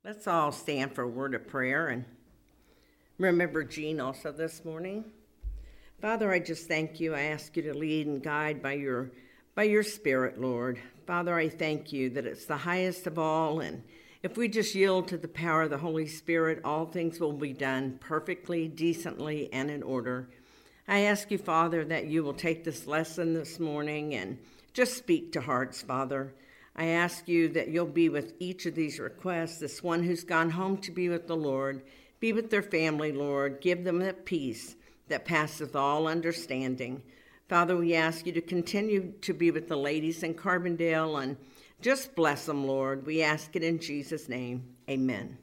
Let's all stand for a word of prayer and remember Jean also this morning. Father, I just thank you. I ask you to lead and guide by your Spirit, Lord. Father, I thank you that it's the highest of all, and if we just yield to the power of the Holy Spirit, all things will be done perfectly, decently, and in order. I ask you, Father, that you will take this lesson this morning and just speak to hearts, Father. I ask you that you'll be with each of these requests, this one who's gone home to be with the Lord, be with their family, Lord. Give them that peace that passeth all understanding. Father, we ask you to continue to be with the ladies in Carbondale and just bless them, Lord. We ask it in Jesus' name. Amen.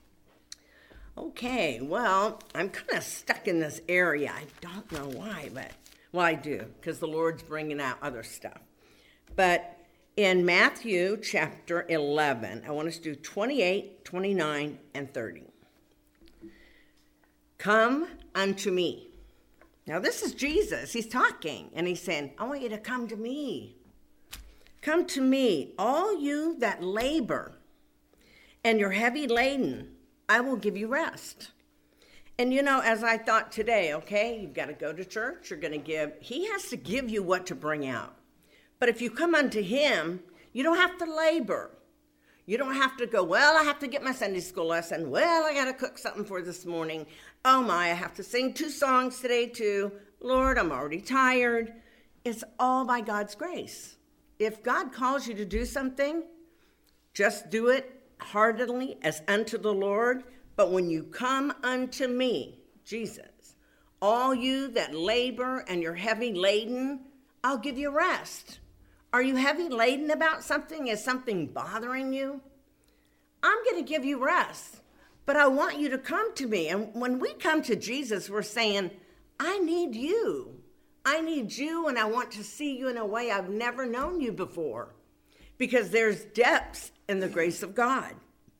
Okay, well, I'm kind of stuck in this area. I don't know why, but I do, because the Lord's bringing out other stuff. But in Matthew chapter 11, I want us to do 28, 29, and 30. Come unto me. Now, this is Jesus. He's talking, and he's saying, I want you to come to me. Come to me, all you that labor and you're heavy laden, I will give you rest. And as I thought today, okay, you've got to go to church. You're going to he has to give you what to bring out. But if you come unto him, you don't have to labor. You don't have to go, I have to get my Sunday school lesson. I got to cook something for this morning. Oh my, I have to sing 2 songs today too. Lord, I'm already tired. It's all by God's grace. If God calls you to do something, just do it heartily as unto the Lord. But when you come unto me, Jesus, all you that labor and you're heavy laden, I'll give you rest. Are you heavy laden about something? Is something bothering you? I'm going to give you rest, but I want you to come to me. And when we come to Jesus, we're saying, I need you. I need you, and I want to see you in a way I've never known you before, because there's depths in the grace of God.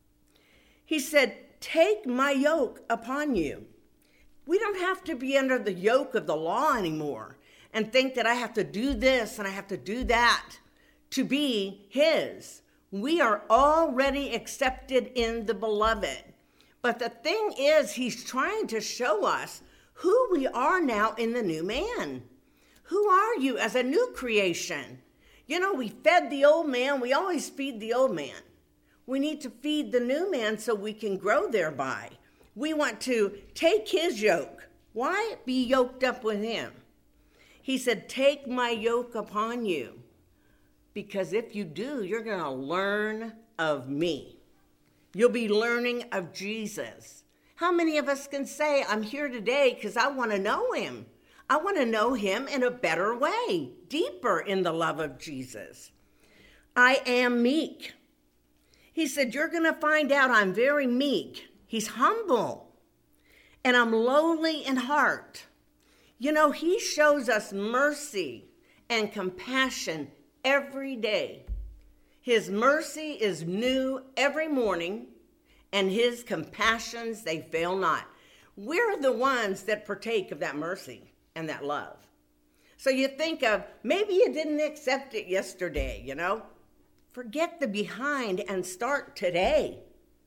He said, take my yoke upon you. We don't have to be under the yoke of the law anymore and think that I have to do this and I have to do that to be his. We are already accepted in the beloved. But the thing is, he's trying to show us who we are now in the new man. Who are you as a new creation? We fed the old man. We always feed the old man. We need to feed the new man so we can grow thereby. We want to take his yoke. Why be yoked up with him? He said, take my yoke upon you, because if you do, you're going to learn of me. You'll be learning of Jesus. How many of us can say, I'm here today because I want to know him. I want to know him in a better way, deeper in the love of Jesus. I am meek. He said, you're going to find out I'm very meek. He's humble, and I'm lowly in heart. He shows us mercy and compassion every day. His mercy is new every morning, and his compassions, they fail not. We're the ones that partake of that mercy and that love. So you think of, maybe you didn't accept it yesterday, Forget the behind and start today.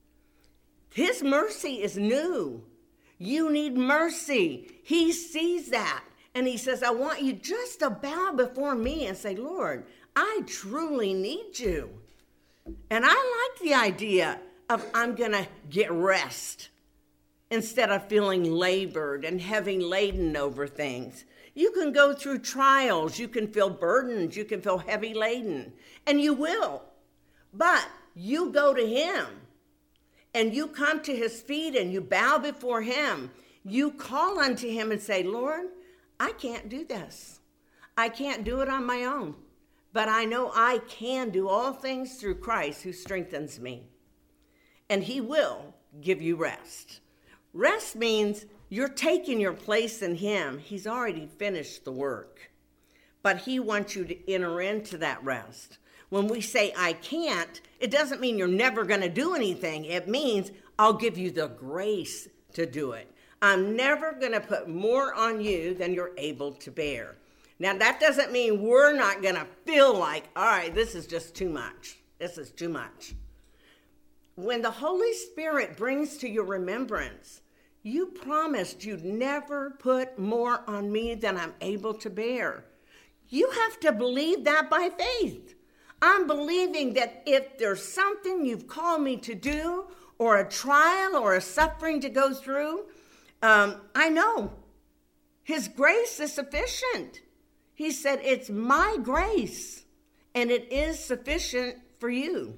His mercy is new. You need mercy. He sees that. And he says, I want you just to bow before me and say, Lord, I truly need you. And I like the idea of I'm going to get rest instead of feeling labored and heavy laden over things. You can go through trials. You can feel burdened. You can feel heavy laden. And you will. But you go to him. And you come to his feet and you bow before him. You call unto him and say, Lord, I can't do this. I can't do it on my own. But I know I can do all things through Christ who strengthens me. And he will give you rest. Rest means you're taking your place in him. He's already finished the work. But he wants you to enter into that rest. When we say, I can't, it doesn't mean you're never going to do anything. It means I'll give you the grace to do it. I'm never going to put more on you than you're able to bear. Now, that doesn't mean we're not going to feel like, all right, this is just too much. This is too much. when the Holy Spirit brings to your remembrance, you promised you'd never put more on me than I'm able to bear. You have to believe that by faith. I'm believing that if there's something you've called me to do, or a trial or a suffering to go through, I know His grace is sufficient. He said, it's my grace, and it is sufficient for you.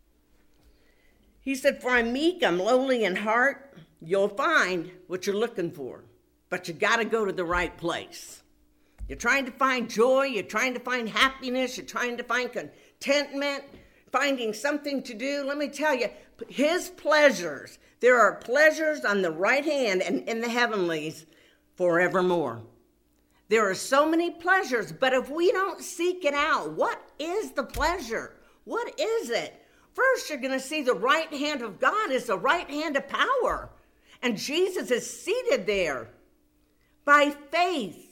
He said, for I'm meek, I'm lowly in heart. You'll find what you're looking for, but you got to go to the right place. You're trying to find joy, you're trying to find happiness, you're trying to find contentment, finding something to do. Let me tell you, His pleasures, there are pleasures on the right hand and in the heavenlies forevermore. There are so many pleasures, but if we don't seek it out, what is the pleasure? What is it? First, you're going to see the right hand of God is the right hand of power. And Jesus is seated there by faith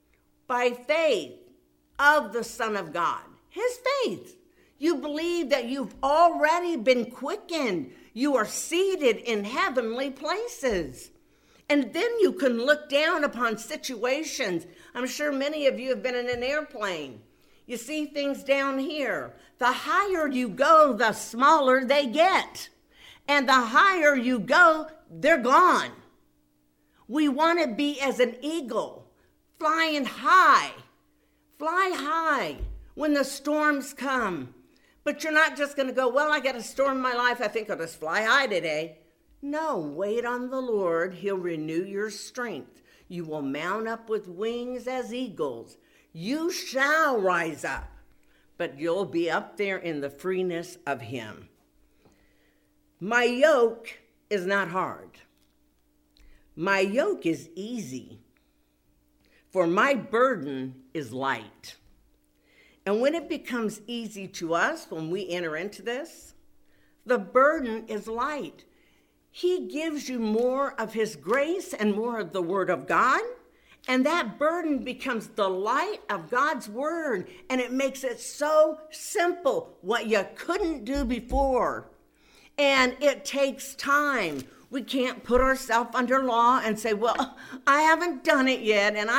of the Son of God. His faith. You believe that you've already been quickened. You are seated in heavenly places. And then you can look down upon situations. I'm sure many of you have been in an airplane. You see things down here. The higher you go, the smaller they get. And the higher you go, they're gone. We want to be as an eagle, flying high. Fly high when the storms come. But you're not just going to go, well, I got a storm in my life. I think I'll just fly high today. No, wait on the Lord. He'll renew your strength. You will mount up with wings as eagles. You shall rise up, but you'll be up there in the freeness of Him. My yoke is not hard. My yoke is easy, for my burden is light. And when it becomes easy to us, when we enter into this, the burden is light. He gives you more of His grace and more of the Word of God, and that burden becomes the light of God's Word, and it makes it so simple, what you couldn't do before. And it takes time. We can't put ourselves under law and say, well, I haven't done it yet, and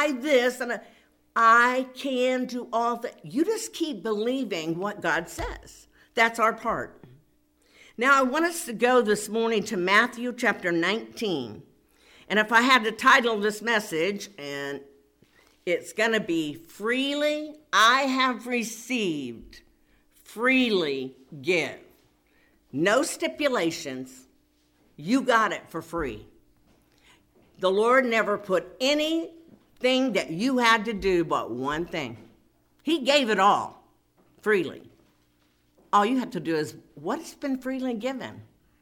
I can do all that. You just keep believing what God says. That's our part. Now, I want us to go this morning to Matthew chapter 19. And if I had to title this message, and it's going to be Freely I Have Received, Freely Give. No stipulations. You got it for free. The Lord never put anything that you had to do but one thing. He gave it all freely. All you have to do is what's been freely given.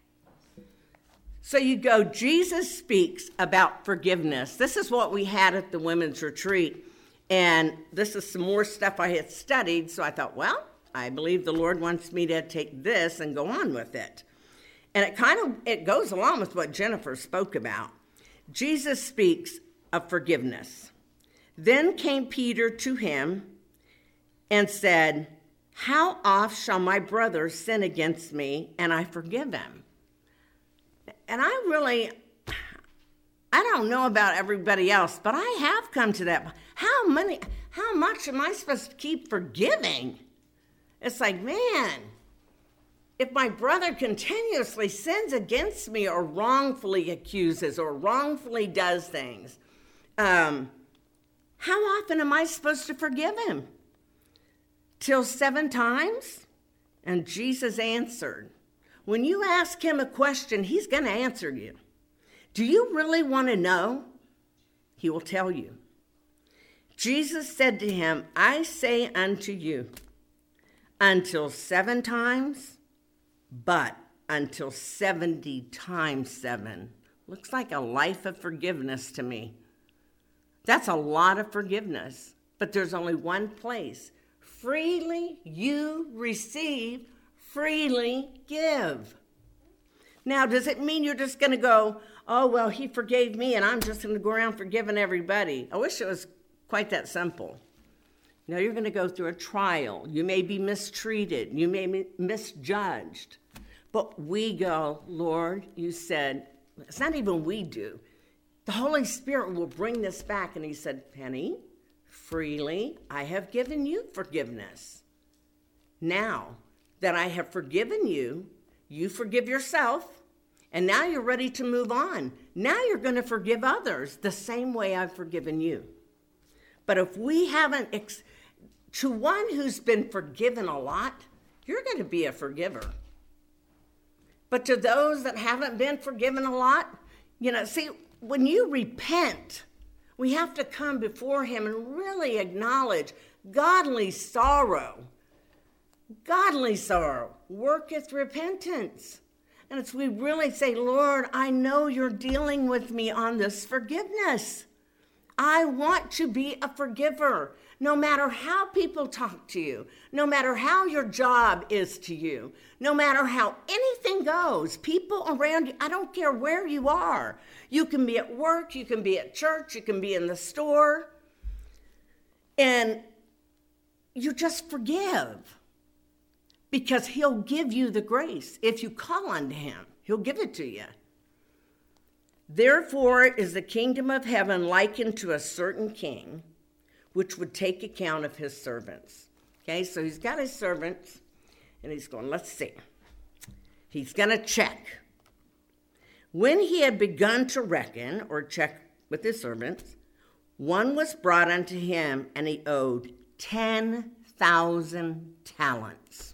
So you go, Jesus speaks about forgiveness. This is what we had at the women's retreat. And this is some more stuff I had studied. So I thought, well, I believe the Lord wants me to take this and go on with it. And it goes along with what Jennifer spoke about. Jesus speaks of forgiveness. Then came Peter to him and said, how oft shall my brother sin against me and I forgive him? And I don't know about everybody else, but I have come to that. How much am I supposed to keep forgiving? It's like, man, if my brother continuously sins against me or wrongfully accuses or wrongfully does things, how often am I supposed to forgive him? Till 7 times? And Jesus answered. When you ask him a question, he's going to answer you. Do you really want to know? He will tell you. Jesus said to him, I say unto you, until 7 times, but until 70 times 7. Looks like a life of forgiveness to me. That's a lot of forgiveness, but there's only one place. Freely you receive, freely give. Now, does it mean you're just going to go, oh, well, he forgave me and I'm just going to go around forgiving everybody? I wish it was quite that simple. Now, you're going to go through a trial. You may be mistreated. You may be misjudged. But we go, Lord, you said, it's not even we do. The Holy Spirit will bring this back. And he said, Penny, freely I have given you forgiveness. Now that I have forgiven you, you forgive yourself. And now you're ready to move on. Now you're going to forgive others the same way I've forgiven you. But if we haven't, to one who's been forgiven a lot, you're going to be a forgiver. But to those that haven't been forgiven a lot, see, when you repent, we have to come before him and really acknowledge godly sorrow. Godly sorrow worketh repentance. And it's we really say, Lord, I know you're dealing with me on this forgiveness. I want to be a forgiver. No matter how people talk to you, no matter how your job is to you, no matter how anything goes, people around you, I don't care where you are. You can be at work, you can be at church, you can be in the store, and you just forgive because he'll give you the grace. If you call unto him, he'll give it to you. Therefore is the kingdom of heaven likened to a certain king, which would take account of his servants. Okay, so he's got his servants, and he's going, let's see. He's going to check. When he had begun to reckon, or check with his servants, one was brought unto him, and he owed 10,000 talents.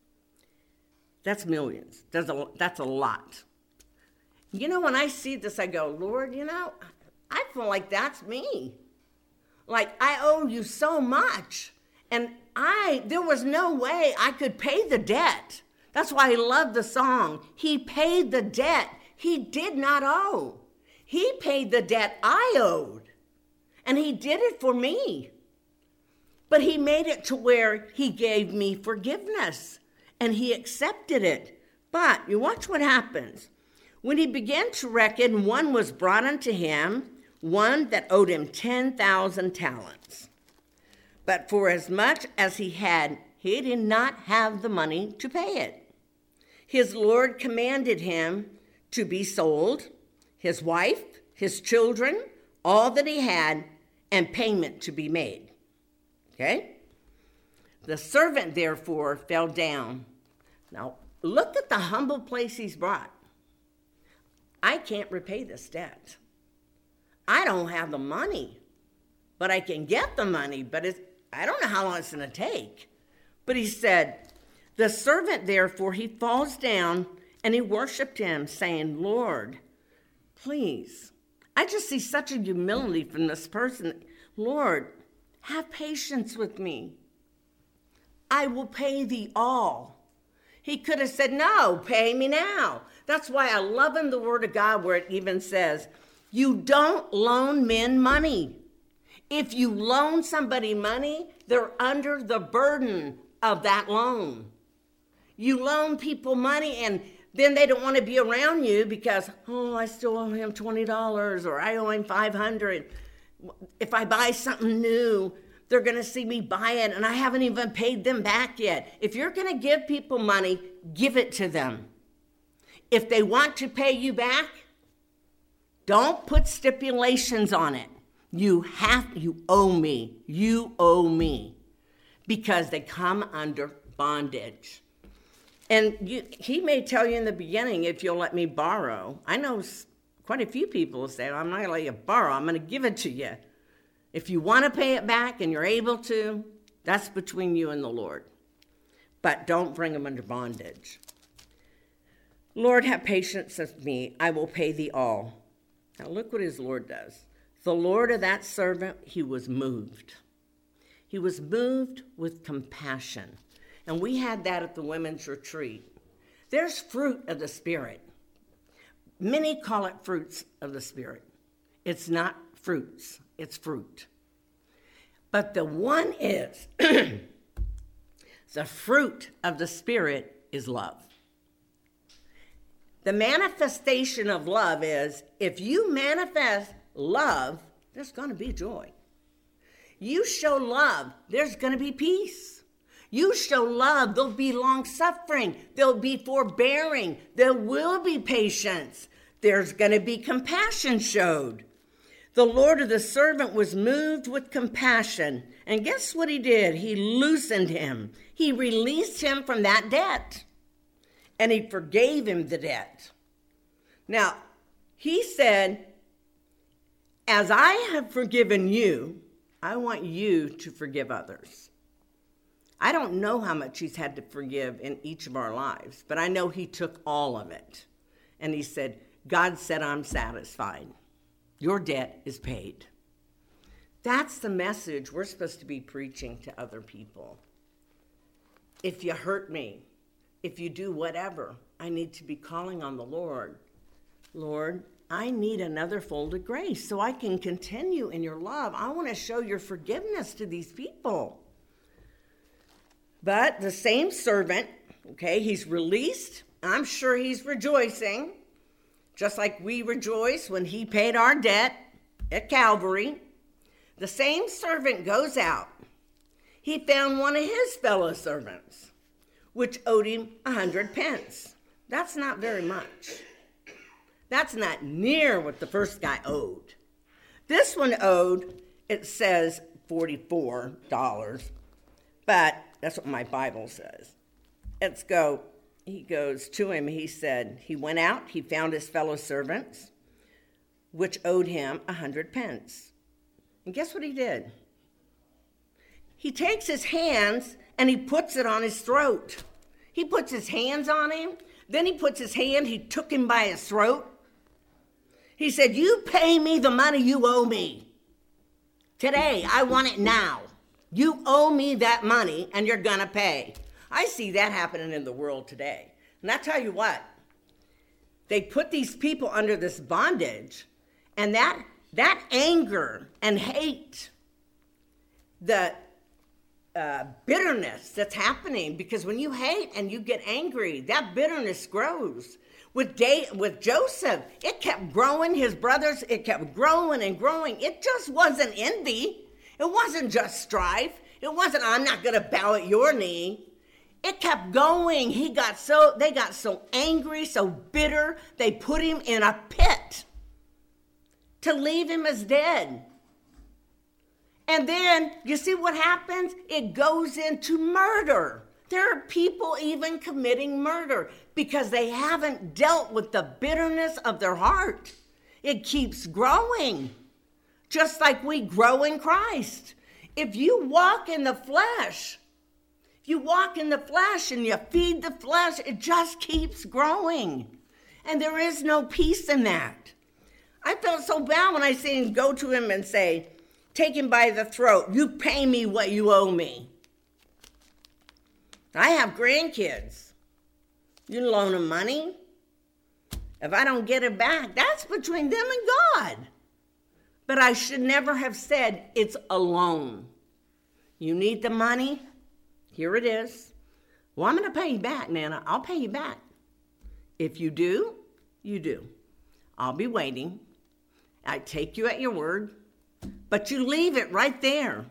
That's millions. That's a lot. When I see this, I go, Lord, I feel like that's me. Like, I owe you so much. And there was no way I could pay the debt. That's why I love the song. He paid the debt he did not owe. He paid the debt I owed. And he did it for me. But he made it to where he gave me forgiveness. And he accepted it. But you watch what happens. When he began to reckon, one was brought unto him, one that owed him 10,000 talents. But for as much as he had, he did not have the money to pay it. His Lord commanded him to be sold, his wife, his children, all that he had, and payment to be made. Okay? The servant, therefore, fell down. Now, look at the humble place he's brought. I can't repay this debt. I don't have the money, but I can get the money, but I don't know how long it's going to take. But he said, the servant, therefore, he falls down and he worshiped him, saying, Lord, please. I just see such a humility from this person. Lord, have patience with me. I will pay thee all. He could have said, no, pay me now. That's why I love in the Word of God where it even says, you don't loan men money. If you loan somebody money, they're under the burden of that loan. You loan people money and then they don't want to be around you because, I still owe him $20 or I owe him $500. If I buy something new, they're going to see me buy it and I haven't even paid them back yet. If you're going to give people money, give it to them. If they want to pay you back, don't put stipulations on it. You owe me, because they come under bondage. And he may tell you in the beginning, if you'll let me borrow. I know quite a few people say, I'm not going to let you borrow, I'm going to give it to you. If you want to pay it back and you're able to, that's between you and the Lord. But don't bring them under bondage. Lord, have patience with me, I will pay thee all. Now look what his Lord does. The Lord of that servant, he was moved. He was moved with compassion. And we had that at the women's retreat. There's fruit of the Spirit. Many call it fruits of the Spirit. It's not fruits, it's fruit. But the one is, the fruit of the Spirit is love. The manifestation of love is, if you manifest love, there's going to be joy. You show love, there's going to be peace. You show love. There'll be long-suffering. There'll be forbearing. There will be patience. There's going to be compassion showed. The Lord of the servant was moved with compassion. And guess what he did? He loosened him. He released him from that debt. And he forgave him the debt. Now, he said, as I have forgiven you, I want you to forgive others. I don't know how much he's had to forgive in each of our lives, but I know he took all of it. And he said, God said, I'm satisfied. Your debt is paid. That's the message we're supposed to be preaching to other people. If you hurt me, if you do whatever, I need to be calling on the Lord. Lord, I need another fold of grace so I can continue in your love. I want to show your forgiveness to these people. But the same servant, okay, he's released. I'm sure he's rejoicing, just like we rejoice when he paid our debt at Calvary. The same servant goes out. He found one of his fellow servants, which owed him 100 pence. That's not very much. That's not near what the first guy owed. This one owed, it says $44, but that's what my Bible says. Let's go. He goes to him. He said, he went out. He found his fellow servants, which owed him 100 pence. And guess what he did? He takes his hands and he puts it on his throat. He puts his hands on him. Then he puts his hand, he took him by his throat. He said, you pay me the money you owe me. Today, I want it now. You owe me that money and you're gonna pay. I see that happening in the world today. And I tell you what, they put these people under this bondage, and that anger and hate, the bitterness that's happening, because when you hate and you get angry, that bitterness grows. With Joseph, it kept growing. His brothers, it kept growing and growing. It just wasn't envy. It wasn't just strife. It wasn't, I'm not going to bow at your knee. It kept going. They got so angry, so bitter, they put him in a pit to leave him as dead. And then, you see what happens? It goes into murder. There are people even committing murder because they haven't dealt with the bitterness of their heart. It keeps growing, just like we grow in Christ. If you walk in the flesh, and you feed the flesh, it just keeps growing. And there is no peace in that. I felt so bad when I seen him go to him and say, take him by the throat, you pay me what you owe me. I have grandkids. You loan them money. If I don't get it back, that's between them and God. But I should never have said it's a loan. You need the money? Here it is. Well, I'm going to pay you back, Nana. I'll pay you back. If you do, you do. I'll be waiting. I take you at your word. But you leave it right there.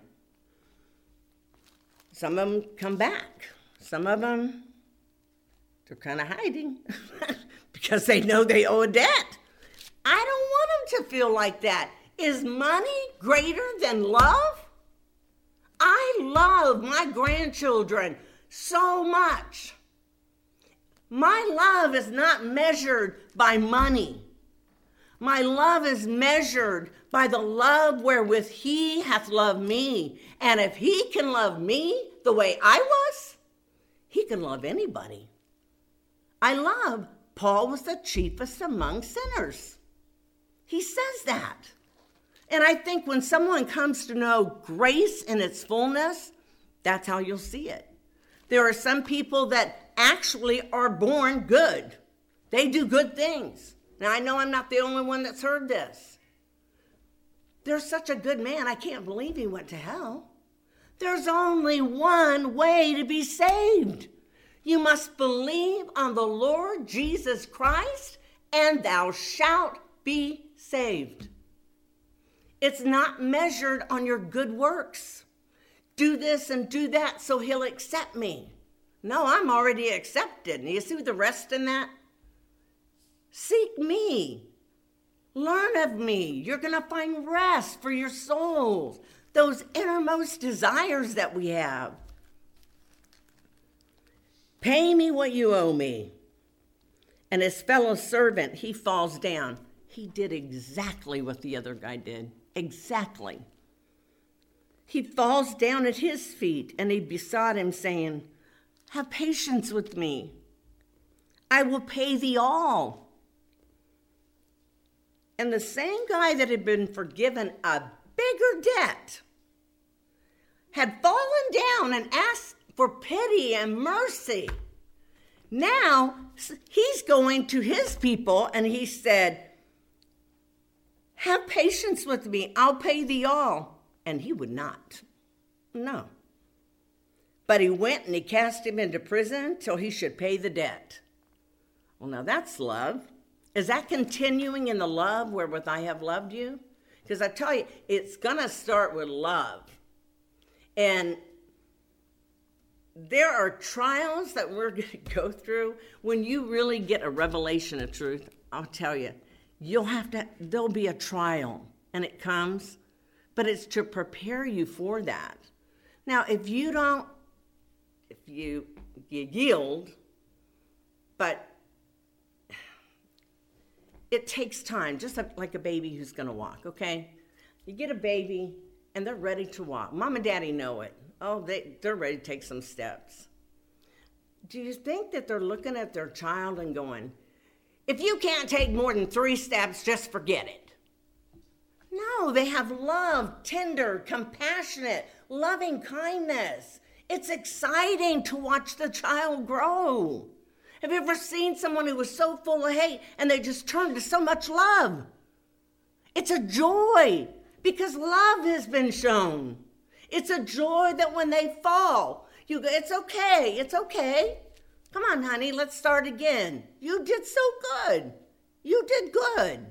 Some of them come back. Some of them, they're kind of hiding because they know they owe a debt. I don't want them to feel like that. Is money greater than love? I love my grandchildren so much. My love is not measured by money. My love is measured by the love wherewith he hath loved me. And if he can love me the way I was, he can love anybody. Paul was the chiefest among sinners. He says that. And I think when someone comes to know grace in its fullness, that's how you'll see it. There are some people that actually are born good. They do good things. Now, I know I'm not the only one that's heard this. There's such a good man, I can't believe he went to hell. There's only one way to be saved. You must believe on the Lord Jesus Christ, and thou shalt be saved. It's not measured on your good works. do this and do that so he'll accept me. No, I'm already accepted. And you see the rest in that? Seek me. Learn of me. You're going to find rest for your souls. Those innermost desires that we have. Pay me what you owe me. And his fellow servant, he falls down. He did exactly what the other guy did. Exactly. He falls down at his feet and he besought him, saying, have patience with me. I will pay thee all. And the same guy that had been forgiven a bigger debt had fallen down and asked for pity and mercy. Now he's going to his people and he said, have patience with me. I'll pay thee all. And he would not. No. But he went and he cast him into prison till he should pay the debt. Well, now that's love. Is that continuing in the love wherewith I have loved you? Because I tell you, it's going to start with love. And there are trials that we're going to go through. When you really get a revelation of truth, I'll tell you, there'll be a trial, and it comes, but it's to prepare you for that. Now, if you yield, but it takes time, just like a baby who's going to walk, okay? You get a baby, and they're ready to walk. Mom and Daddy know it. Oh, they're ready to take some steps. Do you think that they're looking at their child and going, if you can't take more than 3 steps, just forget it? No, they have love, tender, compassionate, loving kindness. It's exciting to watch the child grow. Have you ever seen someone who was so full of hate and they just turned to so much love? It's a joy because love has been shown. It's a joy that when they fall, you go, it's okay, it's okay. Come on, honey, let's start again. You did so good. You did good.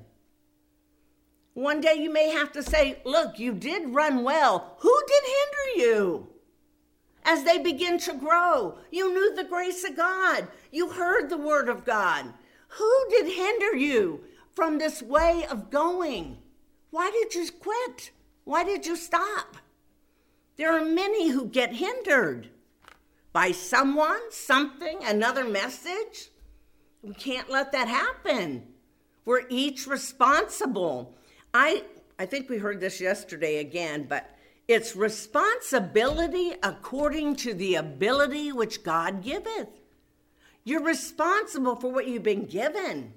One day you may have to say, look, you did run well. Who did hinder you? As they begin to grow, you knew the grace of God. You heard the word of God. Who did hinder you from this way of going? Why did you quit? Why did you stop? There are many who get hindered by someone, something, another message. We can't let that happen. We're each responsible. I think we heard this yesterday again, but it's responsibility according to the ability which God giveth. You're responsible for what you've been given.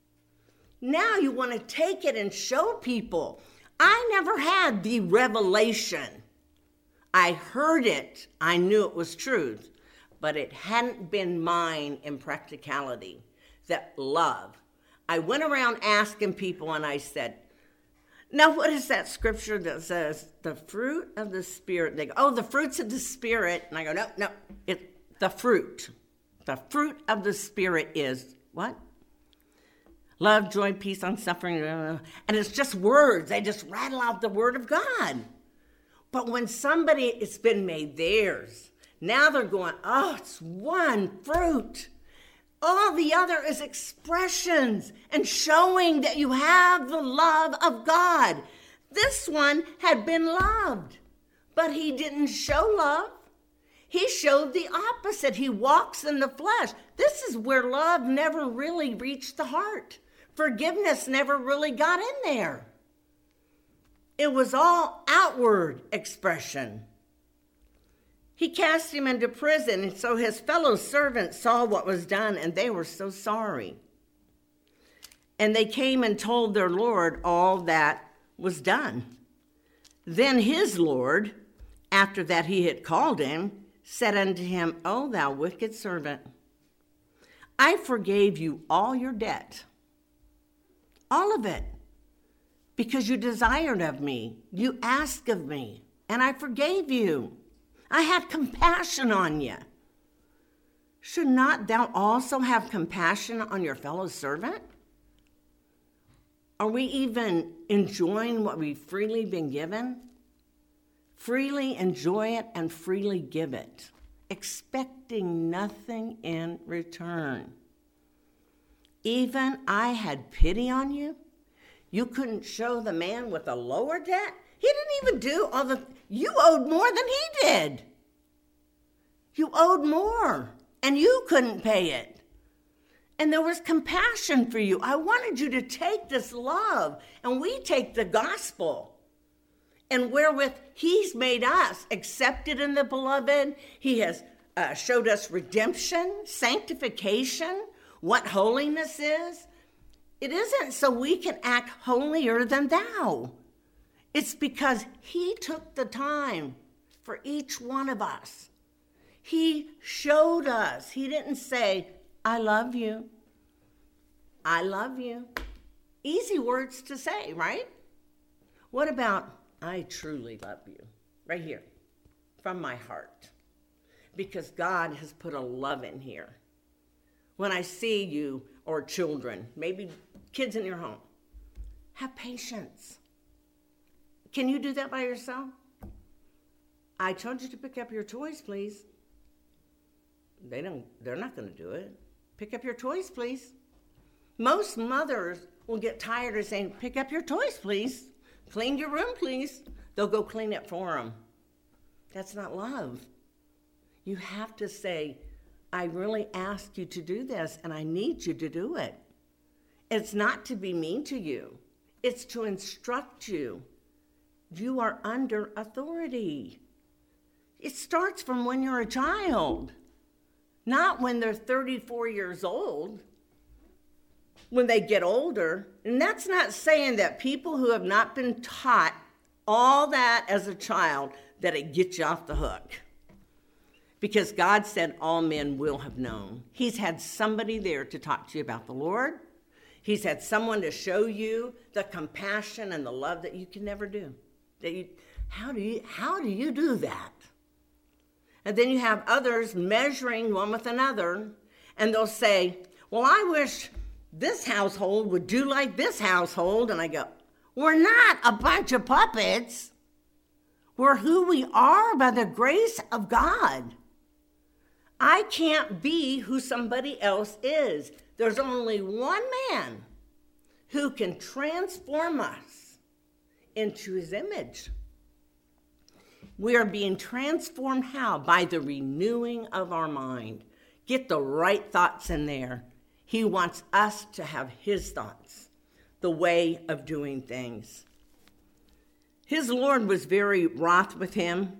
Now you want to take it and show people. I never had the revelation. I heard it. I knew it was truth, but it hadn't been mine in practicality. That love. I went around asking people and I said, now, what is that scripture that says the fruit of the Spirit? They go, oh, the fruits of the Spirit. And I go, no, it's the fruit. The fruit of the Spirit is what? Love, joy, peace, long-suffering. And it's just words. They just rattle out the word of God. But when somebody, it's been made theirs, now they're going, oh, it's one fruit. All the other is expressions and showing that you have the love of God. This one had been loved, but he didn't show love. He showed the opposite. He walks in the flesh. This is where love never really reached the heart. Forgiveness never really got in there. It was all outward expression. He cast him into prison, and so his fellow servants saw what was done, and they were so sorry. And they came and told their Lord all that was done. Then his Lord, after that he had called him, said unto him, O thou wicked servant, I forgave you all your debt, all of it, because you desired of me, you asked of me, and I forgave you. I had compassion on you. Should not thou also have compassion on your fellow servant? Are we even enjoying what we've freely been given? Freely enjoy it and freely give it, expecting nothing in return. Even I had pity on you. You couldn't show the man with a lower debt. He didn't even do you owed more than he did. You owed more, and you couldn't pay it. And there was compassion for you. I wanted you to take this love, and we take the gospel. And wherewith he's made us accepted in the beloved. He has showed us redemption, sanctification, what holiness is. It isn't so we can act holier than thou. It's because he took the time for each one of us. He showed us. He didn't say, I love you. I love you. Easy words to say, right? What about, I truly love you? Right here, from my heart. Because God has put a love in here. When I see you, or children, maybe kids in your home, have patience. Can you do that by yourself? I told you to pick up your toys, please. They're not going to do it. Pick up your toys, please. Most mothers will get tired of saying, pick up your toys, please. Clean your room, please. They'll go clean it for them. That's not love. You have to say, I really asked you to do this, and I need you to do it. It's not to be mean to you. It's to instruct you. You are under authority. It starts from when you're a child, not when they're 34 years old, when they get older. And that's not saying that people who have not been taught all that as a child, that it gets you off the hook. Because God said all men will have known. He's had somebody there to talk to you about the Lord. He's had someone to show you the compassion and the love that you can never do. How do you do that? And then you have others measuring one with another, and they'll say, well, I wish this household would do like this household. And I go, we're not a bunch of puppets. We're who we are by the grace of God. I can't be who somebody else is. There's only one man who can transform us into his image. We are being transformed how? By the renewing of our mind. Get the right thoughts in there. He wants us to have his thoughts, the way of doing things. His Lord was very wroth with him,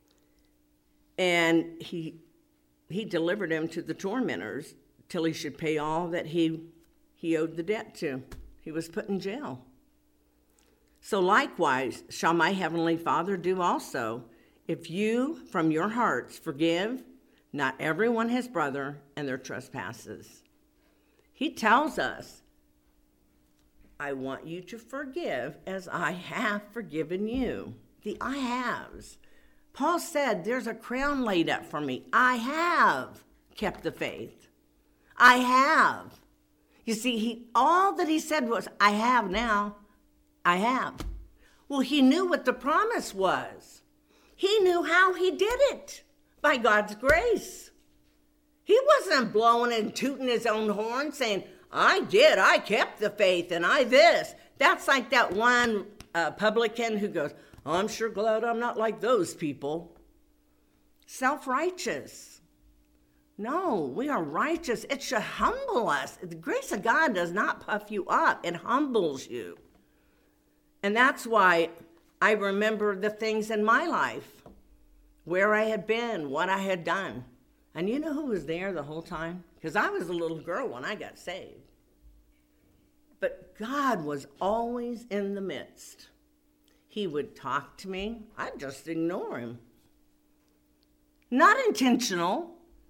and he delivered him to the tormentors till he should pay all that he owed the debt to. He was put in jail. So likewise shall my heavenly Father do also, if you from your hearts forgive not everyone his brother and their trespasses. He tells us, I want you to forgive as I have forgiven you. The I haves. Paul said, there's a crown laid up for me. I have kept the faith. I have. You see, all that he said was, I have now. I have. Well, he knew what the promise was. He knew how he did it, by God's grace. He wasn't blowing and tooting his own horn saying, I kept the faith, and I this. That's like that one publican who goes, I'm sure glad I'm not like those people. Self-righteous. No, we are righteous. It should humble us. The grace of God does not puff you up. It humbles you. And that's why I remember the things in my life, where I had been, what I had done. And you know who was there the whole time? Because I was a little girl when I got saved. But God was always in the midst. He would talk to me. I'd just ignore him. Not intentional.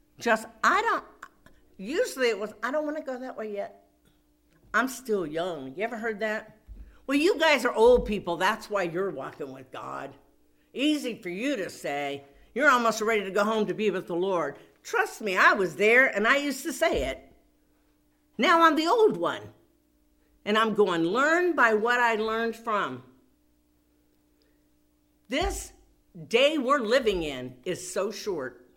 Usually it was, I don't want to go that way yet. I'm still young. You ever heard that? Well, you guys are old people. That's why you're walking with God. Easy for you to say. You're almost ready to go home to be with the Lord. Trust me, I was there and I used to say it. Now I'm the old one. And I'm going, learn by what I learned from. This day we're living in is so short.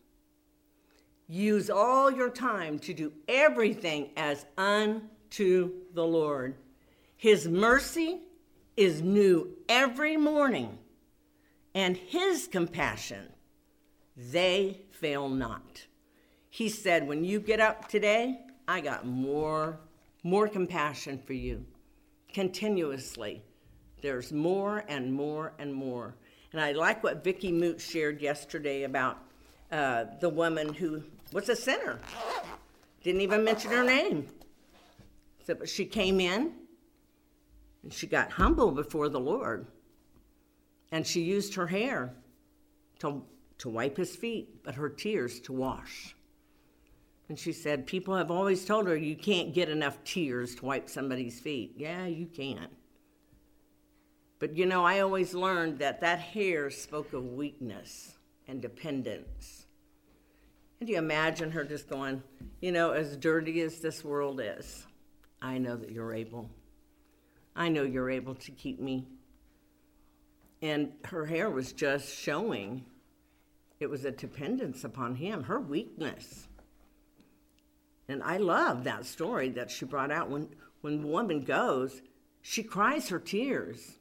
Use all your time to do everything as unto the Lord. His mercy is new every morning, and his compassion, they fail not. He said, when you get up today, I got more compassion for you. Continuously. There's more and more and more. And I like what Vicki Moot shared yesterday about the woman who was a sinner. Didn't even mention her name. So, but she came in and she got humble before the Lord. And she used her hair to wipe his feet, but her tears to wash. And she said, people have always told her you can't get enough tears to wipe somebody's feet. Yeah, you can. But you know, I always learned that hair spoke of weakness and dependence. And you imagine her just going, you know, as dirty as this world is, I know that you're able. I know you're able to keep me. And her hair was just showing it was a dependence upon him, her weakness. And I love that story that she brought out. When the woman goes, she cries her tears,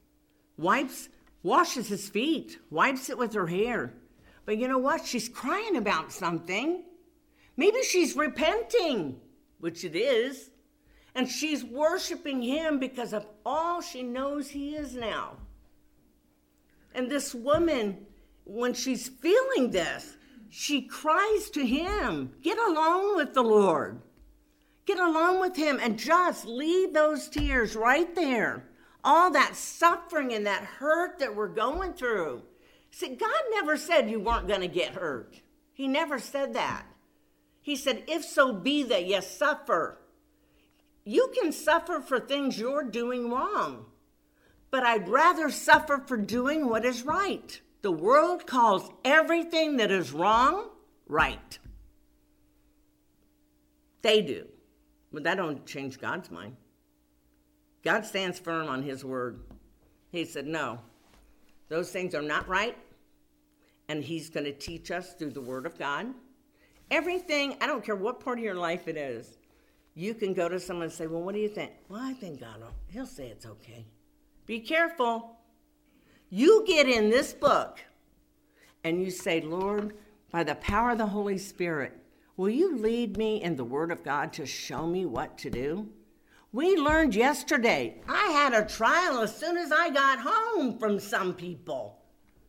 washes his feet, wipes it with her hair. But you know what? She's crying about something. Maybe she's repenting, which it is. And she's worshiping him because of all she knows he is now. And this woman, when she's feeling this, she cries to him, get along with the Lord. Get along with him and just leave those tears right there. All that suffering and that hurt that we're going through. See, God never said you weren't going to get hurt. He never said that. He said, if so be that you suffer. You can suffer for things you're doing wrong. But I'd rather suffer for doing what is right. The world calls everything that is wrong, right. They do. But that don't change God's mind. God stands firm on his word. He said, no, those things are not right. And he's going to teach us through the word of God. Everything, I don't care what part of your life it is, you can go to someone and say, well, what do you think? Well, I think God, he'll say it's okay. Be careful. You get in this book and you say, Lord, by the power of the Holy Spirit, will you lead me in the Word of God to show me what to do? We learned yesterday, I had a trial as soon as I got home from some people.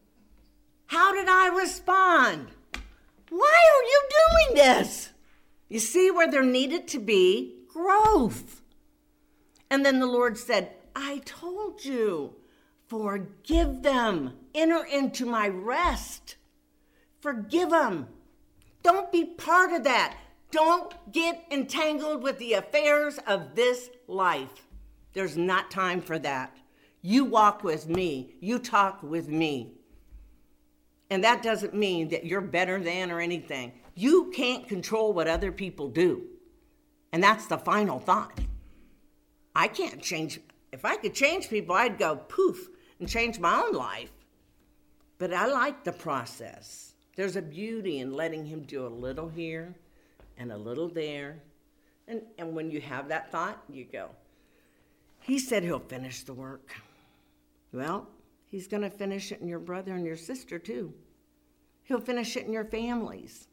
How did I respond? Why are you doing this? You see where there needed to be growth. And then the Lord said, I told you, forgive them. Enter into my rest. Forgive them. Don't be part of that. Don't get entangled with the affairs of this life. There's not time for that. You walk with me. You talk with me. And that doesn't mean that you're better than or anything. You can't control what other people do. And that's the final thought. I can't change. If I could change people, I'd go poof and change my own life. But I like the process. There's a beauty in letting him do a little here and a little there. And when you have that thought, you go, he said he'll finish the work. Well, he's going to finish it in your brother and your sister too. He'll finish it in your families.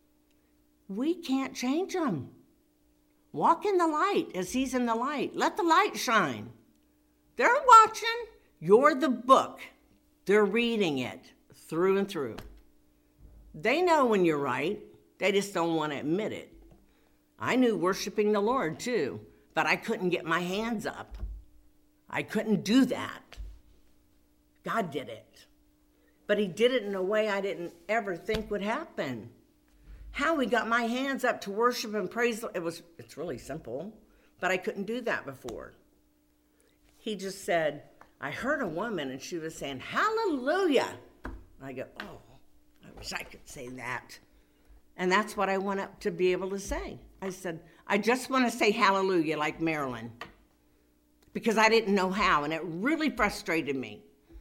We can't change them. Walk in the light as he's in the light. Let the light shine. They're watching. You're the book. They're reading it through and through. They know when you're right. They just don't want to admit it. I knew worshiping the Lord too, but I couldn't get my hands up. I couldn't do that. God did it. But he did it in a way I didn't ever think would happen. How he got my hands up to worship and praise, it's really simple, but I couldn't do that before. He just said, I heard a woman and she was saying, hallelujah. And I go, oh, I wish I could say that. And that's what I want up to be able to say. I said, I just want to say hallelujah like Marilyn, because I didn't know how, and it really frustrated me.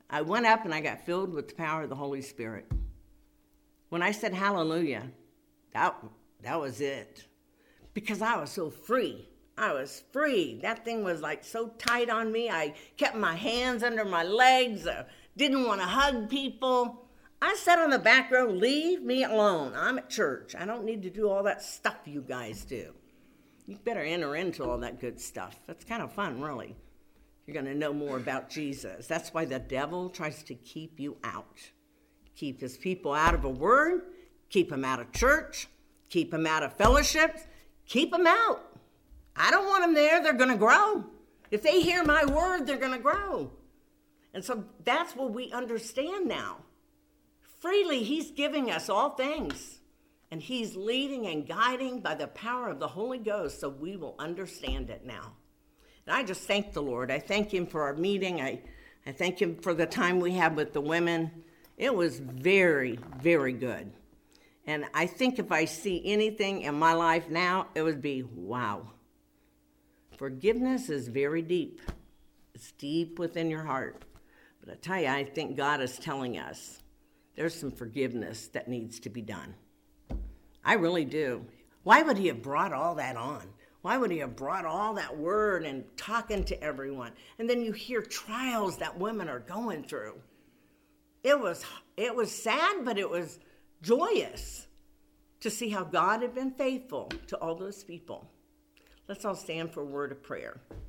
I went up and I got filled with the power of the Holy Spirit. When I said hallelujah, that was it. Because I was so free. I was free. That thing was like so tight on me. I kept my hands under my legs. Didn't want to hug people. I sat on the back row, leave me alone. I'm at church. I don't need to do all that stuff you guys do. You better enter into all that good stuff. That's kind of fun, really. You're going to know more about Jesus. That's why the devil tries to keep you out. Keep his people out of a word. Keep them out of church. Keep them out of fellowships. Keep them out. I don't want them there. They're going to grow. If they hear my word, they're going to grow. And so that's what we understand now. Freely, he's giving us all things. And he's leading and guiding by the power of the Holy Ghost, so we will understand it now. And I just thank the Lord. I thank him for our meeting. I thank him for the time we had with the women. It was very, very good. And I think if I see anything in my life now, it would be, wow. Forgiveness is very deep. It's deep within your heart. But I tell you, I think God is telling us there's some forgiveness that needs to be done. I really do. Why would he have brought all that on? Why would he have brought all that word and talking to everyone? And then you hear trials that women are going through. It was sad, but it was joyous to see how God had been faithful to all those people. Let's all stand for a word of prayer.